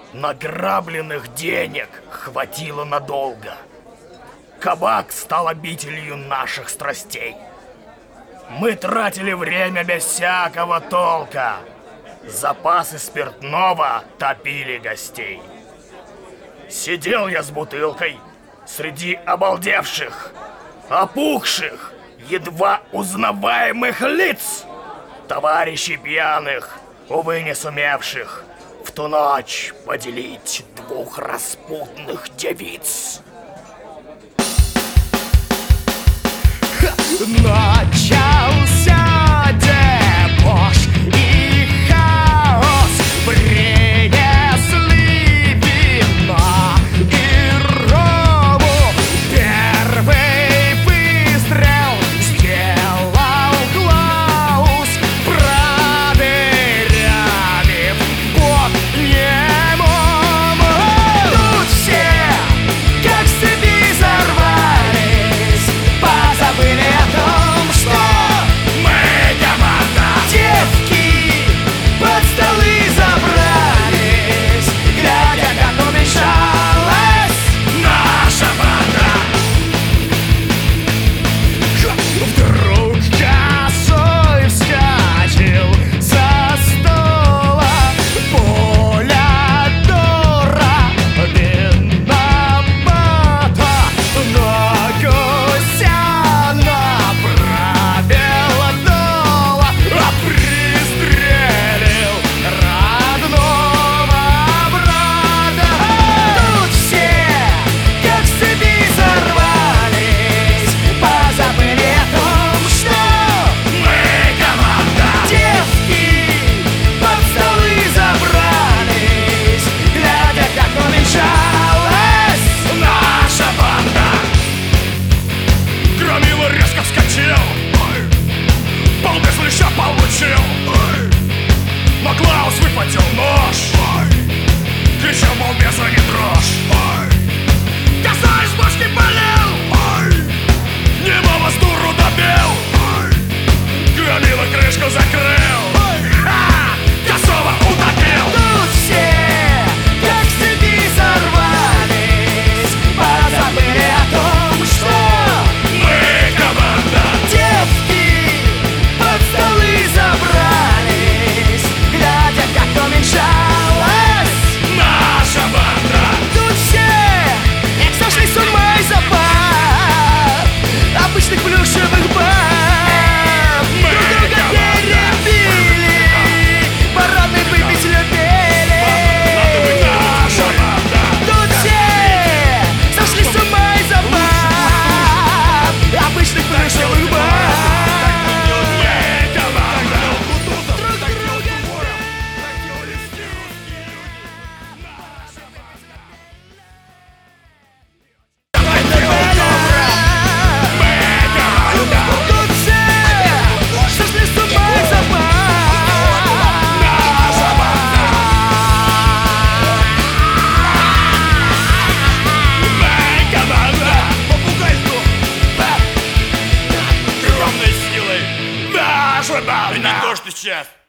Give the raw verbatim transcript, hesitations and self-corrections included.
Награбленных денег хватило надолго. Кабак стал обителью наших страстей. Мы тратили время без всякого толка. Запасы спиртного топили гостей. Сидел я с бутылкой среди обалдевших, опухших, едва узнаваемых лиц, товарищей пьяных, увы, не сумевших в ту ночь поделить двух распутных девиц. Начался дебош и хаос. Принесли вина и рому. Первый выстрел сделал Клаус, продырявив бок немому. Тут все, как с цепи, сорвались, позабыли о том, что мы команда. Девки под столы забрались, глядя, как уменьшалась наша банда. Вдруг косой вскочил со стола пуля дура виновата, но гуся направил дола, а пристрелил родного брата. Тут все, как с цепи, сорвались, позабыли о том, что мы команда. Девки под столы забрались, глядя, как уменьшалась наша банда. Громила резко вскочил, пол без леща получил, но Клаус выхватил нож, кричал, мол, беса не трожь. Косой из башки полил, немого с дуру добил, Громила крышку закрыл, ха! Косого утопил. Тут все, как с цепи, сорвались, позабыли о том, что мы команда. Девки под столы забрались, глядя, как уменьшалась наша банда. Тут все, как сошли с ума из-за пар, обычных плюшевых баб. Друг друга перебили, парадный выпить любили. Наша банда. Тут все сошли с ума из-за баб, обычных плюшевых баб. Тут все сошли с ума из-за баб. Наша банда. Мы команда. Попугайку. Огромной силой. Наша банда. Не то, что сейчас.